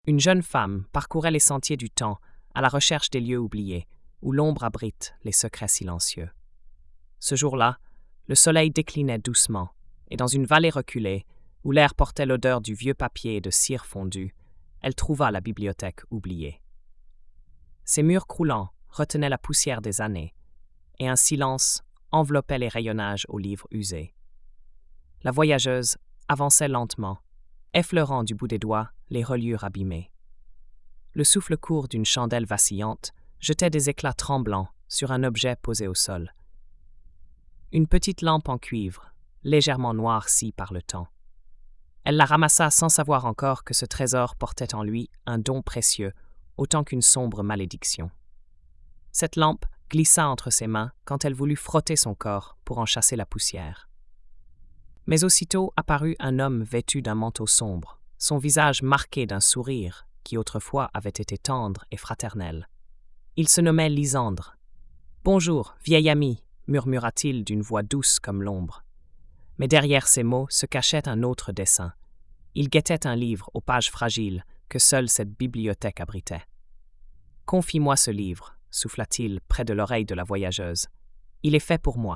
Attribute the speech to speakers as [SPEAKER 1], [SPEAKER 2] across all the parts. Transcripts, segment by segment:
[SPEAKER 1] Une jeune femme parcourait les sentiers du temps à la recherche des lieux oubliés, où l'ombre abrite les secrets silencieux. Ce jour-là, le soleil déclinait doucement, et dans une vallée reculée, où l'air portait l'odeur du vieux papier et de cire fondue, elle trouva la bibliothèque oubliée. Ses murs croulants retenaient la poussière des années, et un silence enveloppait les rayonnages aux livres usés. La voyageuse avançait lentement, effleurant du bout des doigts les reliures abîmées. Le souffle court d'une chandelle vacillante jetait des éclats tremblants sur un objet posé au sol. Une petite lampe en cuivre, légèrement noircie par le temps. Elle la ramassa sans savoir encore que ce trésor portait en lui un don précieux, autant qu'une sombre malédiction. Cette lampe glissa entre ses mains quand elle voulut frotter son corps pour en chasser la poussière. Mais aussitôt apparut un homme vêtu d'un manteau sombre, son visage marqué d'un sourire qui autrefois avait été tendre et fraternel. Il se nommait Lysandre. « Bonjour, vieil ami », murmura-t-il d'une voix douce comme l'ombre. Mais derrière ces mots se cachait un autre dessein. Il guettait un livre aux pages fragiles que seule cette bibliothèque abritait. « Confie-moi ce livre », souffla-t-il près de l'oreille de la voyageuse. « Il est fait pour moi. »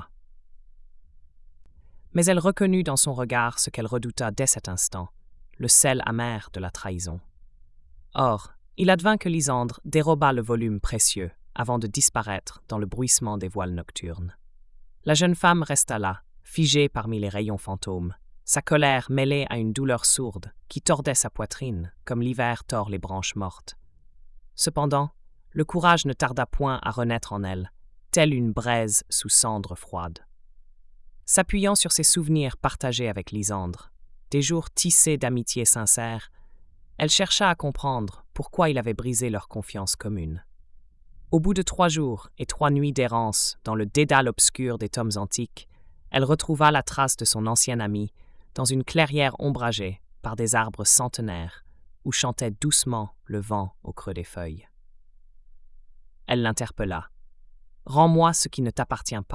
[SPEAKER 1] Mais elle reconnut dans son regard ce qu'elle redouta dès cet instant, le sel amer de la trahison. Or, il advint que Lysandre déroba le volume précieux avant de disparaître dans le bruissement des voiles nocturnes. La jeune femme resta là, figée parmi les rayons fantômes, sa colère mêlée à une douleur sourde qui tordait sa poitrine comme l'hiver tord les branches mortes. Cependant, le courage ne tarda point à renaître en elle, telle une braise sous cendres froides. S'appuyant sur ses souvenirs partagés avec Lysandre, des jours tissés d'amitié sincère, elle chercha à comprendre pourquoi il avait brisé leur confiance commune. Au bout de 3 jours et 3 nuits d'errance dans le dédale obscur des tomes antiques, elle retrouva la trace de son ancien ami dans une clairière ombragée par des arbres centenaires où chantait doucement le vent au creux des feuilles. Elle l'interpella. « Rends-moi ce qui ne t'appartient pas. »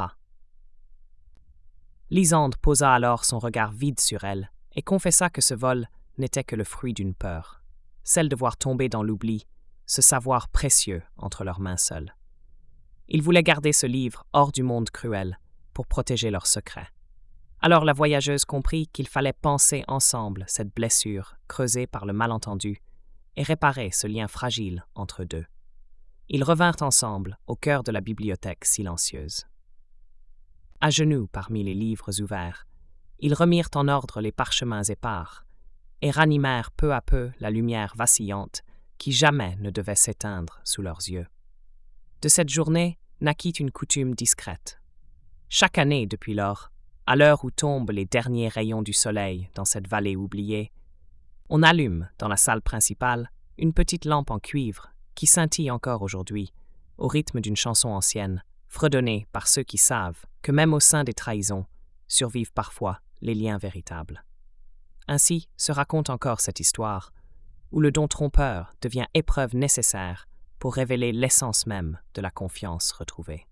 [SPEAKER 1] Lysandre posa alors son regard vide sur elle et confessa que ce vol n'était que le fruit d'une peur, celle de voir tomber dans l'oubli ce savoir précieux entre leurs mains seules. Il voulait garder ce livre hors du monde cruel pour protéger leurs secrets. Alors la voyageuse comprit qu'il fallait panser ensemble cette blessure creusée par le malentendu et réparer ce lien fragile entre deux. Ils revinrent ensemble au cœur de la bibliothèque silencieuse. À genoux parmi les livres ouverts, ils remirent en ordre les parchemins épars et ranimèrent peu à peu la lumière vacillante qui jamais ne devait s'éteindre sous leurs yeux. De cette journée naquit une coutume discrète. Chaque année depuis lors, à l'heure où tombent les derniers rayons du soleil dans cette vallée oubliée, on allume dans la salle principale une petite lampe en cuivre qui scintille encore aujourd'hui, au rythme d'une chanson ancienne, fredonnée par ceux qui savent que même au sein des trahisons survivent parfois les liens véritables. Ainsi se raconte encore cette histoire, où le don trompeur devient épreuve nécessaire pour révéler l'essence même de la confiance retrouvée.